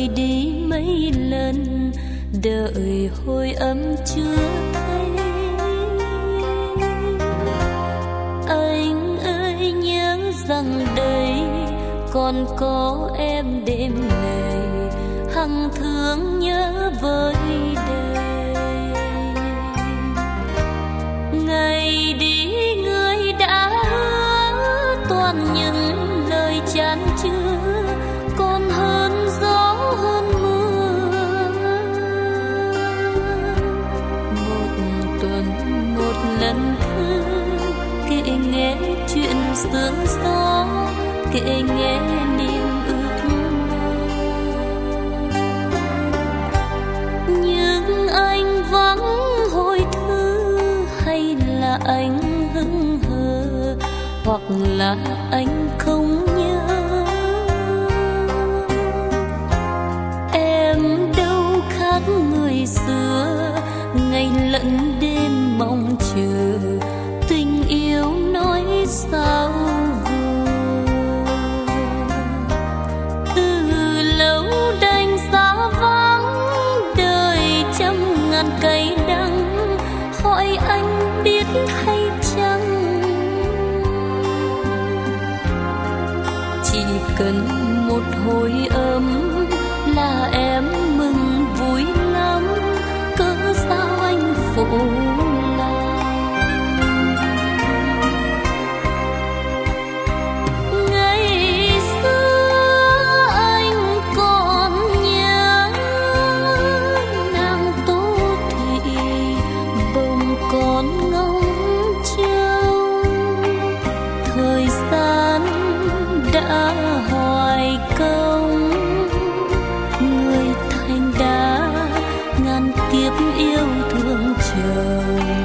rời đi mấy lần, đợi hồi âm chưa thấy. Anh ơi nhớ rằng đây còn có em đêm này, hằng thương nhớ với đời. Ngày đi người đã hứa toàn những lời chan chứa, còn hơn gió hơn mưa. Một tuần một lần thư kể nghe chuyện sương gió, kể nghe niềm ước mơ. Nhưng anh vắng hồi thư, hay là anh hững hờ, hoặc là anh không nhớ. Em đâu khác người xưa, ngày lẫn đêm mong chờ, tình yêu nói sao vừa. Từ lâu đành xa vắng, đời trăm ngàn cây đắng, hỏi anh biết hay chăng. Chỉ cần một hồi ấm là em mừng vui lắm, cớ sao anh phụ lòng. Ngày xưa anh còn nhớ nàng Tô Thị, bông con ngóng trông. Thời gian đã hoài công, người thành đã ngàn kiếp yêu thương chồng.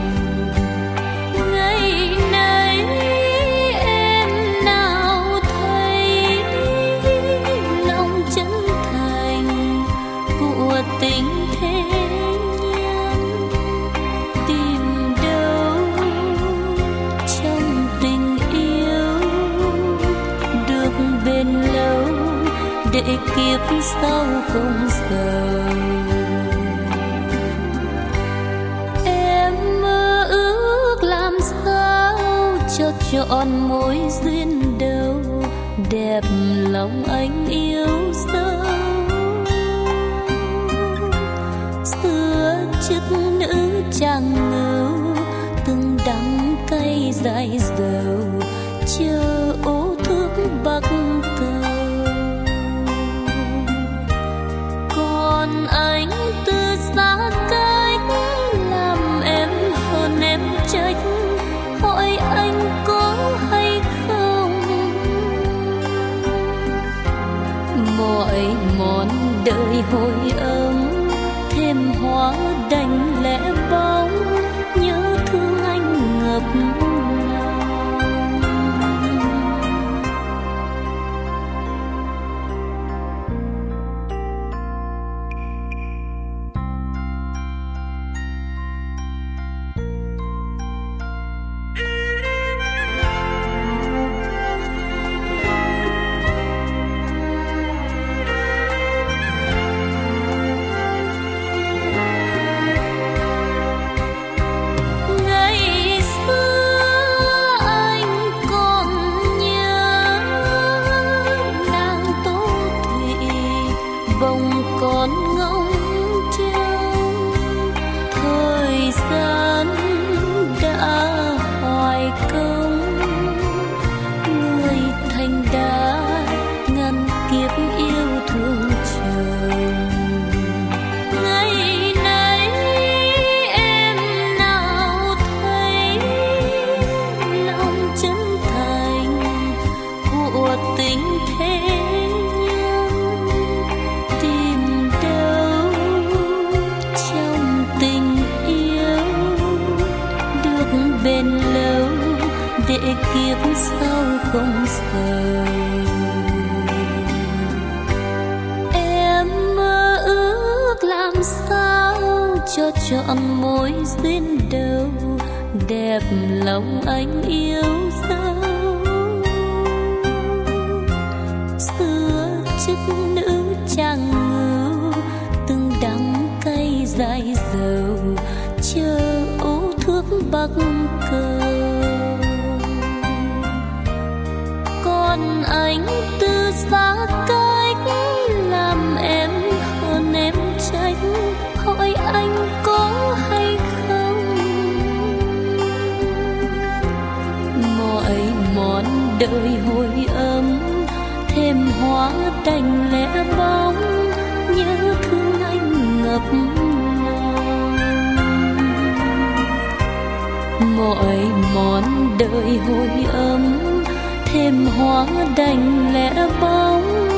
Ngày nay em nào thấy lòng chân thành của tình thế nhân, tìm đâu trong tình yêu được bền lâu, để kiếp sau không sầu. Em mơ ước làm sao cho trọn mối duyên đầu, đẹp lòng anh yêu dấu. Xưa chức nữ chàng ngưu, từng đắng cay dại dầu, chờ ô thước bắc cầu. Còn anh từ xa cách, làm em hơn em trách, hỏi anh có hay không. Mọi món đời hồi ấm, thêm hoa đành lẽ bóng, nhớ thương anh ngập lòng. Còn ngóng trông, thời gian đã hoài công, người thành đã ngàn kiếp yêu thương chồng. Ngày nay em nào thấy lòng chân thành của tình thế nhân, tìm đâu trong tình yêu được bền lâu, để kiếp sau không sầu. Em mơ ước làm sao cho trọn mối duyên đầu, đẹp lòng anh yêu dấu. Xưa chức nữ chàng người, bắc cơ. Còn anh từ xa cách làm em hơn em tránh, hỏi anh có hay không. Mọi món đời hồi ấm thêm hóa đành lẽ bóng, nhớ thương anh ngập lòng. Mọi món đời hồi ấm thêm hóa đành lẽ bóng,